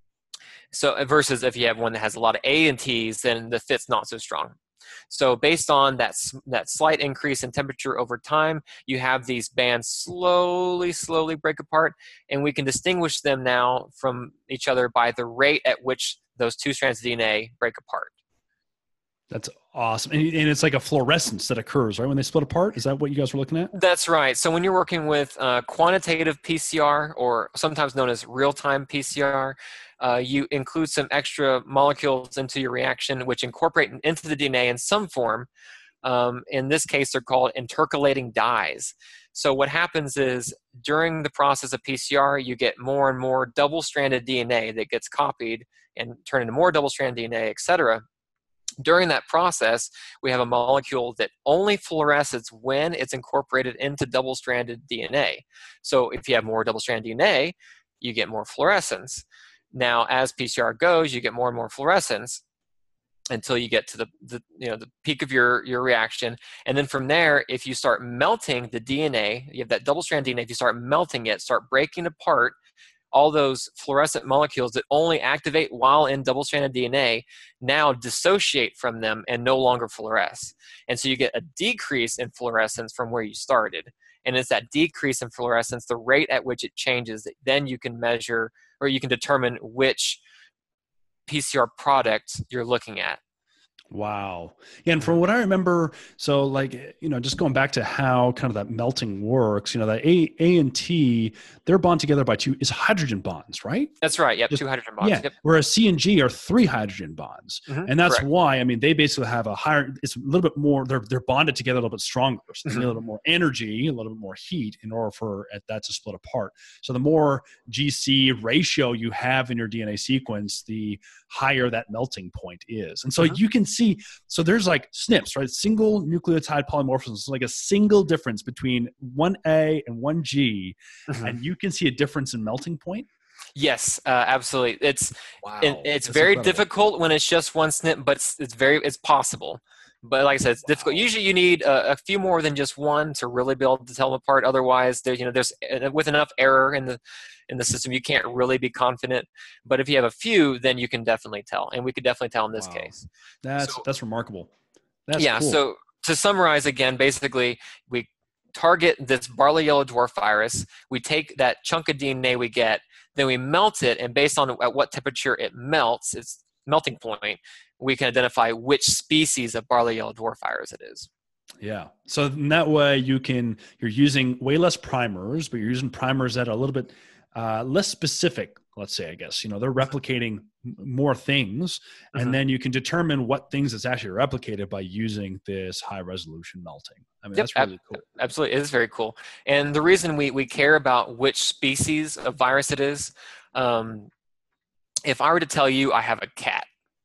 So versus if you have one that has a lot of A and T's, then the fit's not so strong. So based on that, that slight increase in temperature over time, you have these bands slowly, slowly break apart, and we can distinguish them now from each other by the rate at which those two strands of D N A break apart. That's awesome. And, and it's like a fluorescence that occurs, right, when they split apart? Is that what you guys were looking at? That's right. So when you're working with uh, quantitative P C R, or sometimes known as real-time P C R, uh, you include some extra molecules into your reaction which incorporate into the D N A in some form. Um, in this case, they're called intercalating dyes. So what happens is during the process of P C R, you get more and more double-stranded D N A that gets copied and turned into more double-stranded D N A, et cetera. During that process, we have a molecule that only fluoresces when it's incorporated into double-stranded D N A. So if you have more double-stranded D N A, you get more fluorescence. Now, as P C R goes, you get more and more fluorescence until you get to the, the you know the peak of your, your reaction. And then from there, if you start melting the D N A, you have that double-stranded D N A, if you start melting it, start breaking apart all those fluorescent molecules that only activate while in double-stranded D N A now dissociate from them and no longer fluoresce. And so you get a decrease in fluorescence from where you started. And it's that decrease in fluorescence, the rate at which it changes, that then you can measure, or you can determine which P C R product you're looking at. Wow. Yeah, and from what I remember, so like, you know, just going back to how kind of that melting works, you know, that A, A and T, they're bonded together by two is hydrogen bonds, right? That's right. Yep, Just, two hydrogen bonds. yeah. Yep. Whereas C and G are three hydrogen bonds. Mm-hmm. And that's Correct. why, I mean, they basically have a higher, it's a little bit more, they're, they're bonded together a little bit stronger. So they need a little bit more energy, a little bit more heat in order for that to split apart. So the more G C ratio you have in your D N A sequence, the higher that melting point is. And so mm-hmm. you can see, so there's like S N Ps, right? Single nucleotide polymorphism. So like a single difference between one A and one G, mm-hmm. and you can see a difference in melting point. Yes, uh, absolutely. It's wow. it, it's That's very incredible. difficult when it's just one S N P, but it's, it's very it's possible. But like I said, it's wow. difficult. Usually, you need a, a few more than just one to really be able to tell them apart. Otherwise, there you know there's with enough error in the in the system, you can't really be confident. But if you have a few, then you can definitely tell, and we could definitely tell in this wow. case. That's so, that's remarkable. That's yeah. cool. So to summarize again, basically, we target this barley yellow dwarf virus. We take that chunk of D N A we get, then we melt it, and based on at what temperature it melts, its melting point, we can identify which species of barley yellow dwarf virus it is. Yeah. So in that way, you can you're using way less primers, but you're using primers that are a little bit uh, less specific. Let's say, I guess, you know, they're replicating more things, and mm-hmm. then you can determine what things it's actually replicated by using this high resolution melting. I mean, yep, that's really cool. Absolutely. It is very cool. And the reason we, we care about which species of virus it is, um, if I were to tell you I have a cat,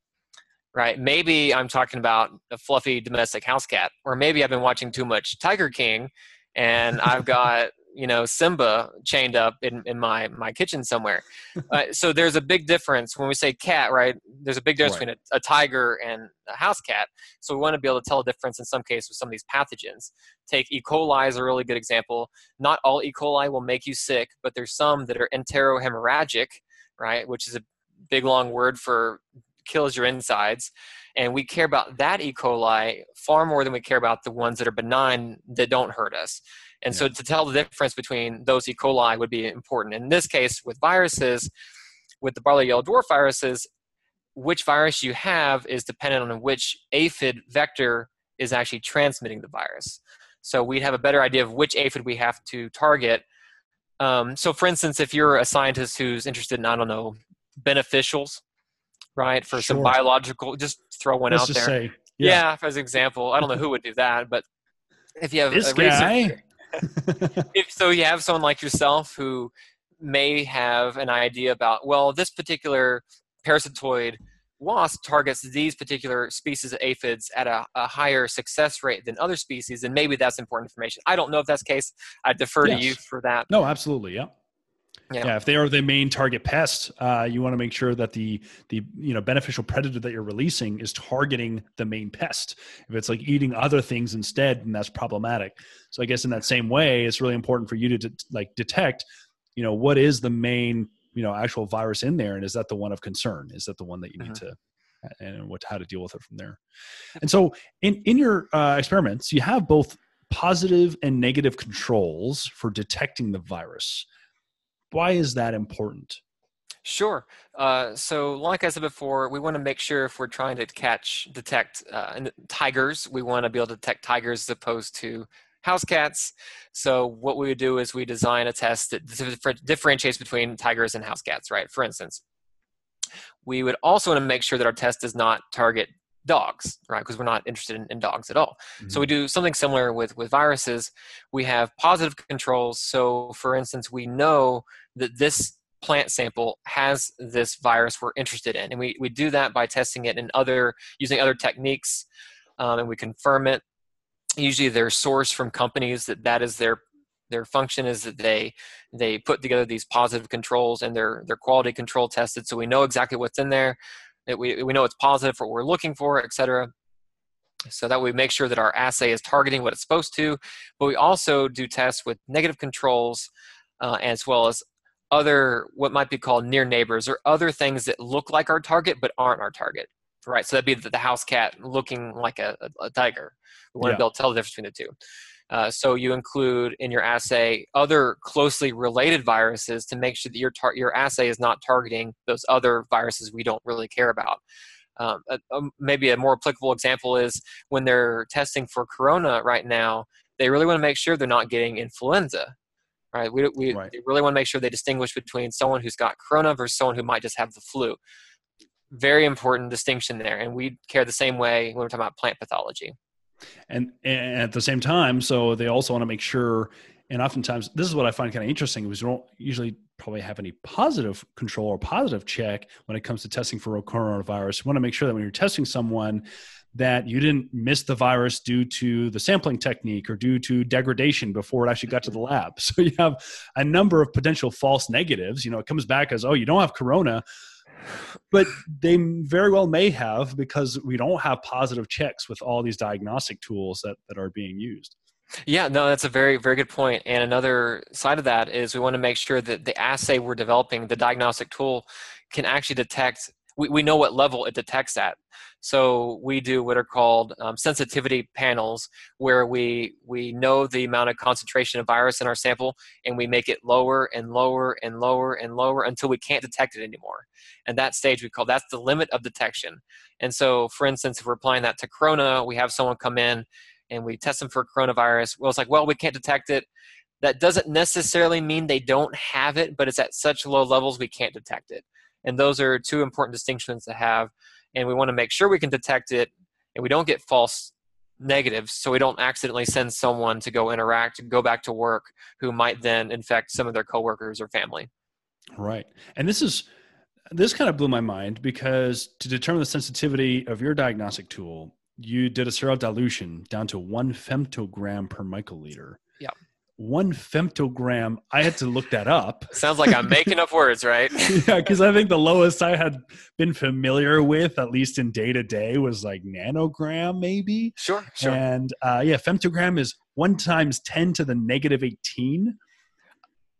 right? Maybe I'm talking about a fluffy domestic house cat, or maybe I've been watching too much Tiger King and I've got, you know, Simba chained up in, in my, my kitchen somewhere. Uh, so there's a big difference when we say cat, right? There's a big difference right. between a, a tiger and a house cat. So we want to be able to tell a difference in some cases with some of these pathogens. Take E. coli is a really good example. Not all E. coli will make you sick, but there's some that are enterohemorrhagic, right? Which is a big long word for kills your insides. And we care about that E. coli far more than we care about the ones that are benign that don't hurt us. And yeah. so to tell the difference between those E. coli would be important. In this case, with viruses, with the barley yellow dwarf viruses, which virus you have is dependent on which aphid vector is actually transmitting the virus. So we'd have a better idea of which aphid we have to target. Um, so for instance, if you're a scientist who's interested in, I don't know, beneficials, right, for sure. some biological, just throw one Let's out just there. Say, yeah. yeah, as an example. I don't know who would do that, but if you have this a guy. if so you have someone like yourself who may have an idea about, well, this particular parasitoid wasp targets these particular species of aphids at a, a higher success rate than other species, and maybe that's important information. I don't know if that's the case. I defer yes. to you for that. No, absolutely, yeah. Yeah. yeah, if they are the main target pest, uh, you want to make sure that the the you know beneficial predator that you're releasing is targeting the main pest. If it's like eating other things instead, then that's problematic. So I guess in that same way, it's really important for you to de- like detect, you know, what is the main you know actual virus in there, and is that the one of concern? Is that the one that you need mm-hmm. to and what how to deal with it from there? And so in in your uh, experiments, you have both positive and negative controls for detecting the virus. Why is that important? Sure. Uh, so like I said before, we want to make sure if we're trying to catch, detect uh, tigers, we want to be able to detect tigers as opposed to house cats. So what we would do is we design a test that differentiates between tigers and house cats, right? For instance, we would also want to make sure that our test does not target dogs, right? Because we're not interested in, in dogs at all. Mm-hmm. So we do something similar with, with viruses. We have positive controls. So for instance, we know that this plant sample has this virus we're interested in. And we, we do that by testing it in other, using other techniques, um, and we confirm it. Usually they're sourced from companies that that is their their function is that they they put together these positive controls and they're, they're quality control tested. So we know exactly what's in there. That we, we know it's positive for what we're looking for, et cetera. So that we make sure that our assay is targeting what it's supposed to. But we also do tests with negative controls uh, as well as other, what might be called near neighbors, or other things that look like our target but aren't our target, right? So that'd be the, the house cat looking like a, a, a tiger. We want yeah. to be able to tell the difference between the two. Uh, so you include in your assay other closely related viruses to make sure that your tar- your assay is not targeting those other viruses we don't really care about. Um, a, a, maybe a more applicable example is when they're testing for corona right now, they really want to make sure they're not getting influenza, right? We, we right. really want to make sure they distinguish between someone who's got corona versus someone who might just have the flu. Very important distinction there, and we care the same way when we're talking about plant pathology. And, and at the same time, so they also want to make sure, and oftentimes this is what I find kind of interesting, is we don't usually probably have any positive control or positive check when it comes to testing for coronavirus. You want to make sure that when you're testing someone that you didn't miss the virus due to the sampling technique or due to degradation before it actually got to the lab. So you have a number of potential false negatives. You know, it comes back as, oh, you don't have corona, but they very well may have, because we don't have positive checks with all these diagnostic tools that, that are being used. Yeah, no, that's a very, very good point. And another side of that is we want to make sure that the assay we're developing, the diagnostic tool, can actually detect, we, we know what level it detects at. So we do what are called um, sensitivity panels, where we we know the amount of concentration of virus in our sample, and we make it lower and lower and lower and lower until we can't detect it anymore. And that stage we call, that's the limit of detection. And so, for instance, if we're applying that to corona, we have someone come in and we test them for coronavirus. Well, it's like, well, we can't detect it. That doesn't necessarily mean they don't have it, but it's at such low levels we can't detect it. And those are two important distinctions to have. And we want to make sure we can detect it and we don't get false negatives, so we don't accidentally send someone to go interact and go back to work who might then infect some of their coworkers or family. Right. And this is, this kind of blew my mind, because to determine the sensitivity of your diagnostic tool, you did a serial dilution down to one femtogram per microliter. Yeah. One femtogram. I had to look that up. Sounds like I'm making up words, right? Yeah, because I think the lowest I had been familiar with, at least in day to day, was like nanogram, maybe. Sure, sure. And uh, yeah, femtogram is one times ten to the negative eighteen.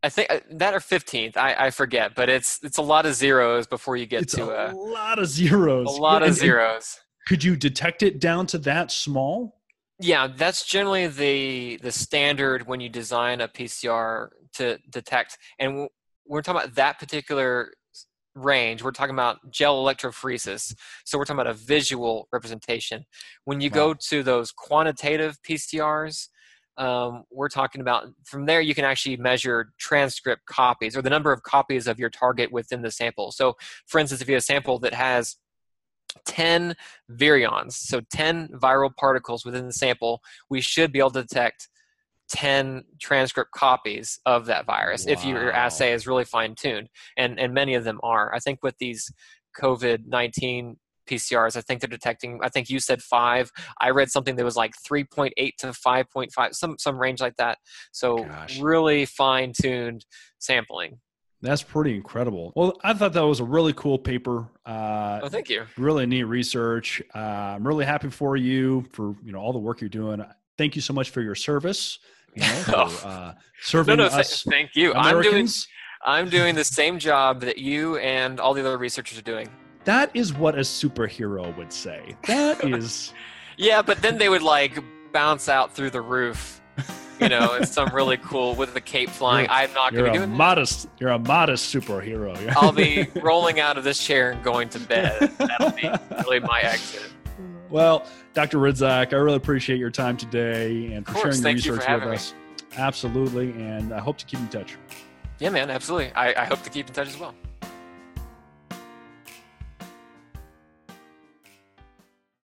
I think uh, that or fifteenth. I, I forget, but it's it's a lot of zeros before you get it's to a uh, lot of zeros. a lot Yeah, of and- and zeros. could you detect it down to that small? Yeah, that's generally the the standard when you design a P C R to detect. And w- we're talking about that particular s- range. We're talking about gel electrophoresis. So we're talking about a visual representation. When you go Wow. to those quantitative P C Rs, um, we're talking about from there you can actually measure transcript copies or the number of copies of your target within the sample. So for instance, if you have a sample that has ten virions, so ten viral particles within the sample, we should be able to detect ten transcript copies of that virus if your Wow. assay is really fine-tuned. And, and many of them are. I think with these COVID nineteen P C Rs, I think they're detecting, I think you said five. I read something that was like three point eight to five point five, some, some range like that. So Gosh. really fine-tuned sampling. That's pretty incredible. Well, I thought that was a really cool paper. Uh, Oh, thank you. really neat research. Uh, I'm really happy for you for you know all the work you're doing. Thank you so much for your service. You know, for, uh, serving No, no, th- us thank you. I'm doing, Americans. I'm doing the same job that you and all the other researchers are doing. That is what a superhero would say. That is. Yeah, but then they would like bounce out through the roof, you know, and some really cool with the cape flying. You're- I'm not You're going to a be doing modest. You're a modest superhero. that. I'll be rolling out of this chair and going to bed. That'll be really my exit. Well, Doctor Rydzak, I really appreciate your time today and for Of course, sharing thank you your for research with having me. us. Absolutely, and I hope to keep in touch. Yeah, man, absolutely. I, I hope to keep in touch as well.